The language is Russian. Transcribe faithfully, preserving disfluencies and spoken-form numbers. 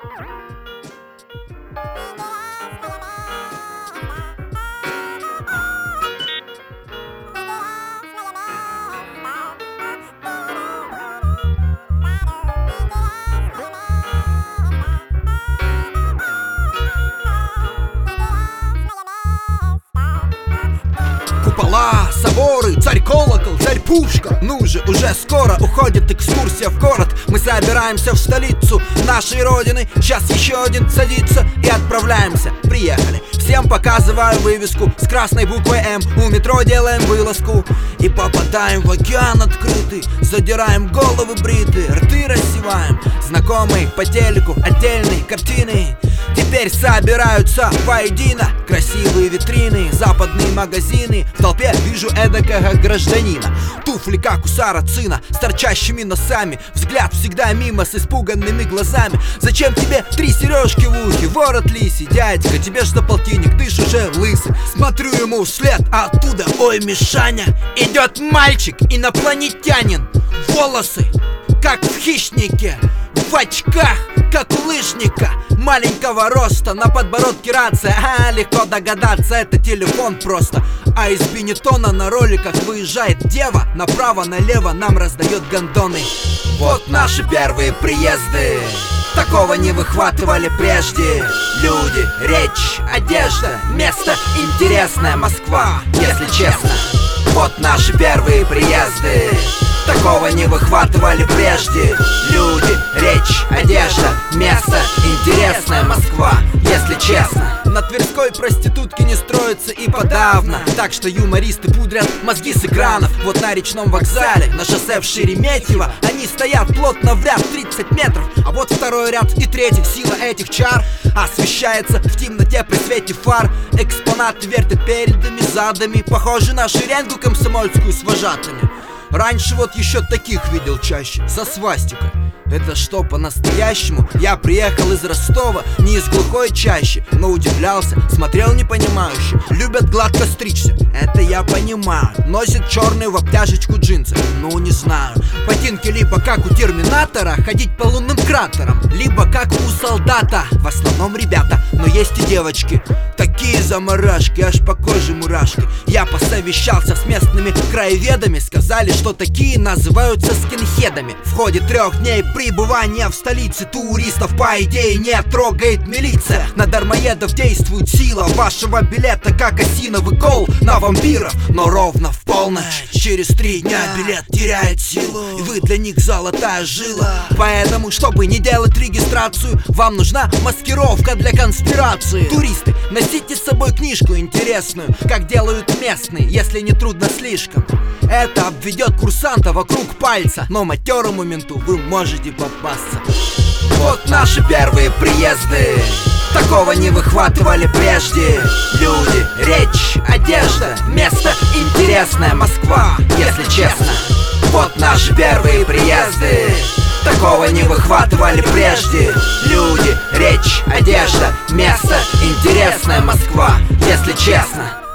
Купола, соборы, царь-колокол, царь-пушка. Ну же, уже скоро уходит экскурсия в город. Мы собираемся в столицу нашей родины. Сейчас еще один садится и отправляемся. Приехали. Всем показываю вывеску с красной буквой М. У метро делаем вылазку и попадаем в океан открытый. Задираем головы бритые, рты рассеваем. Знакомые по телеку отдельные картины теперь собираются воедино. Красивые витрины, западные магазины. В толпе вижу эдакого гражданина. Туфли как у сарацина с торчащими носами. Взгляд всегда мимо с испуганными глазами. Зачем тебе три сережки в ухе? Ворот лисий, дядька, тебе ж за полтинник, ты ж уже лысый. Смотрю ему вслед, а оттуда, ой, Мишаня, идет мальчик, инопланетянин. Волосы, как в хищнике, в очках, как у лыжника. Маленького роста, на подбородке рация. А, легко догадаться, это телефон просто. А из Бенетона на роликах выезжает дева. Направо-налево нам раздает гондоны. Вот наши первые приезды. Такого не выхватывали прежде. Люди, речь, одежда, место интересное. Москва, если честно. Вот наши первые приезды. Такого не выхватывали прежде. Люди, речь, одежда, место интересное. Москва, если честно. На Тверской проститутки не строятся и подавно. Так что юмористы пудрят мозги с экранов. Вот на речном вокзале, на шоссе в Шереметьево они стоят плотно в ряд тридцать метров. А вот второй ряд и третий, сила этих чар освещается в темноте при свете фар. Экспонаты вертят передами, задами. Похожи на шеренгу комсомольскую с вожатыми. Раньше вот еще таких видел чаще, со свастикой. Это что, по-настоящему? Я приехал из Ростова, не из глухой чащи, но удивлялся, смотрел непонимающе. Любят гладко стричься, это я понимаю. Носят черные в обтяжечку джинсы, ну не знаю. Ботинки либо как у Терминатора, ходить по лунным кратерам, либо как у солдата. В основном ребята, но есть и девочки. Такие заморашки, аж по коже мурашки. Я посовещался с местными краеведами. Сказали, что такие называются скинхедами. В ходе трех дней пребывания в столице туристов по идее не трогает милиция. На дармоедов действует сила вашего билета, как осиновый кол на вампиров. Но ровно в полночь, через три дня билет теряет силу, и вы для них золотая жила. Поэтому, чтобы не делать регистрацию, вам нужна маскировка для конспирации. Туристы, носите с собой книжку интересную, как делают местные, если не трудно слишком. Это обведет курсанта вокруг пальца, но матерому менту вы можете попасться. Вот наши первые приезды. Такого не выхватывали прежде. Люди, речь, одежда, место интересное. Москва, если честно. Вот наши первые приезды. Такого не выхватывали прежде. Люди, речь, одежда, место интересное. Москва, если честно.